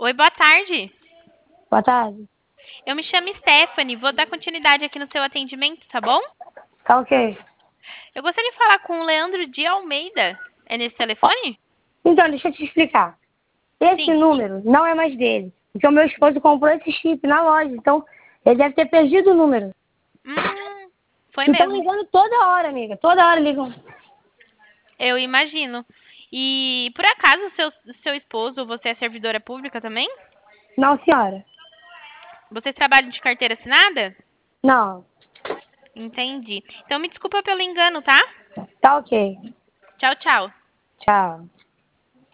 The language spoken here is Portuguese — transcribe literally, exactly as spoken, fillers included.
Oi, boa tarde. Boa tarde. Eu me chamo Stephanie, vou dar continuidade aqui no seu atendimento, tá bom? Tá ok. Eu gostaria de falar com o Leandro de Almeida. É nesse Ó, telefone? então, deixa eu te explicar. Esse Sim. número não é mais dele. Porque o meu esposo comprou esse chip na loja. Então, ele deve ter perdido o número. Hum, foi E estão mesmo. ligando toda hora, amiga. Toda hora ligam. Eu imagino. E por acaso seu, seu esposo, você é servidora pública também? Não, senhora. Vocês trabalham de carteira assinada? Não. Entendi. Então me desculpa pelo engano, tá? Tá ok. Tchau, tchau. Tchau.